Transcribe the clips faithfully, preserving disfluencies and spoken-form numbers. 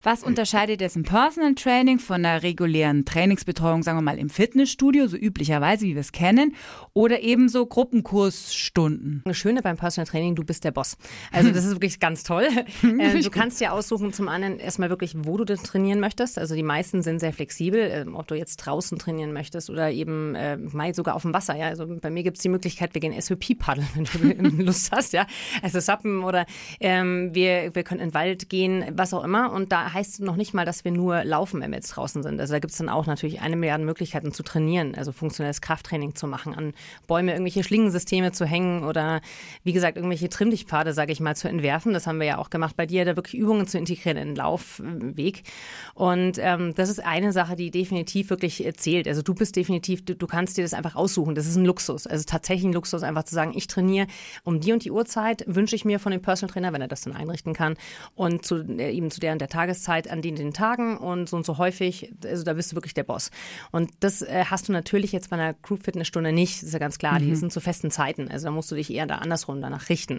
Was unterscheidet jetzt ein Personal Training von einer regulären Trainingsbetreuung, sagen wir mal im Fitnessstudio, so üblicherweise, wie wir es kennen, oder eben so Gruppenkursstunden? Das Schöne beim Personal Training, du bist der Boss. Also das ist wirklich ganz toll. äh, du kannst dir aussuchen, zum einen erstmal wirklich, wo du das trainieren möchtest. Also die meisten sind sehr flexibel, äh, ob du jetzt draußen trainieren möchtest oder eben äh, mal sogar auf dem Wasser. Ja? Also bei mir gibt es die Möglichkeit, wir gehen S U P-Paddeln, wenn du Lust hast. Ja? Also Suppen oder ähm, wir, wir können in den Wald gehen, was auch immer. Und da heißt noch nicht mal, dass wir nur laufen, wenn wir jetzt draußen sind. Also da gibt es dann auch natürlich eine Milliarde Möglichkeiten zu trainieren, also funktionelles Krafttraining zu machen, an Bäume irgendwelche Schlingensysteme zu hängen oder wie gesagt irgendwelche Trimmlichtpfade, sage ich mal, zu entwerfen. Das haben wir ja auch gemacht bei dir, da wirklich Übungen zu integrieren in den Laufweg. Und ähm, das ist eine Sache, die definitiv wirklich zählt. Also du bist definitiv, du, du kannst dir das einfach aussuchen. Das ist ein Luxus. Also tatsächlich ein Luxus, einfach zu sagen, ich trainiere um die und die Uhrzeit, wünsche ich mir von dem Personal Trainer, wenn er das dann einrichten kann und zu, äh, eben zu der und der Tageszeit an den, den Tagen und so und so häufig, also da bist du wirklich der Boss. Und das äh, hast du natürlich jetzt bei einer Group-Fitness-Stunde nicht, das ist ja ganz klar, mhm. die sind zu festen Zeiten, also da musst du dich eher da andersrum danach richten.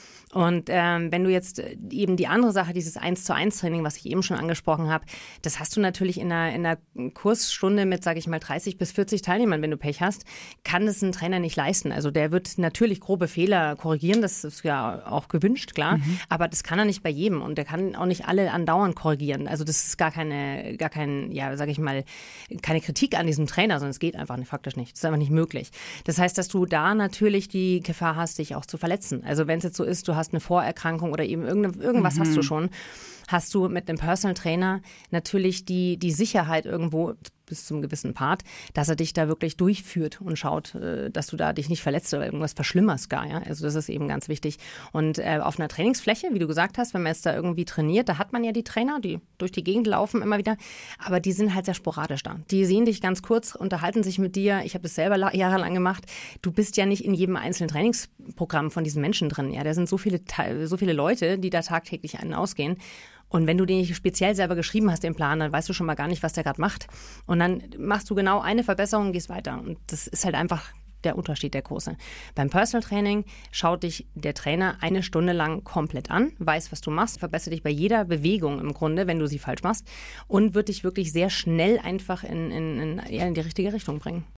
Und ähm, wenn du jetzt eben die andere Sache, dieses eins zu eins Training, was ich eben schon angesprochen habe, das hast du natürlich in einer, in einer Kursstunde mit, sage ich mal, dreißig bis vierzig Teilnehmern, wenn du Pech hast, kann das ein Trainer nicht leisten. Also der wird natürlich grobe Fehler korrigieren, das ist ja auch gewünscht, klar, mhm. aber das kann er nicht bei jedem und der kann auch nicht alle andauernd korrigieren. Also das ist gar keine, gar kein, ja, sage ich mal, keine Kritik an diesem Trainer, sondern es geht einfach nicht, faktisch nicht. Das ist einfach nicht möglich. Das heißt, dass du da natürlich die Gefahr hast, dich auch zu verletzen. Also wenn es jetzt so ist, du hast eine Vorerkrankung oder eben irgendwas mhm. hast du schon, hast du mit einem Personal Trainer natürlich die, die Sicherheit irgendwo bis zum gewissen Part, dass er dich da wirklich durchführt und schaut, dass du da dich nicht verletzt oder irgendwas verschlimmerst gar. Ja? Also das ist eben ganz wichtig. Und äh, auf einer Trainingsfläche, wie du gesagt hast, wenn man jetzt da irgendwie trainiert, da hat man ja die Trainer, die durch die Gegend laufen immer wieder, aber die sind halt sehr sporadisch da. Die sehen dich ganz kurz, unterhalten sich mit dir. Ich habe das selber jahrelang gemacht. Du bist ja nicht in jedem einzelnen Trainingsprogramm von diesen Menschen drin. Ja? Da sind so viele, so viele Leute, die da tagtäglich einen ausgehen. Und wenn du den nicht speziell selber geschrieben hast, den Plan, dann weißt du schon mal gar nicht, was der gerade macht. Und dann machst du genau eine Verbesserung und gehst weiter. Und das ist halt einfach der Unterschied, der große. Beim Personal Training schaut dich der Trainer eine Stunde lang komplett an, weiß, was du machst, verbessert dich bei jeder Bewegung im Grunde, wenn du sie falsch machst und wird dich wirklich sehr schnell einfach in, in, in, in die richtige Richtung bringen.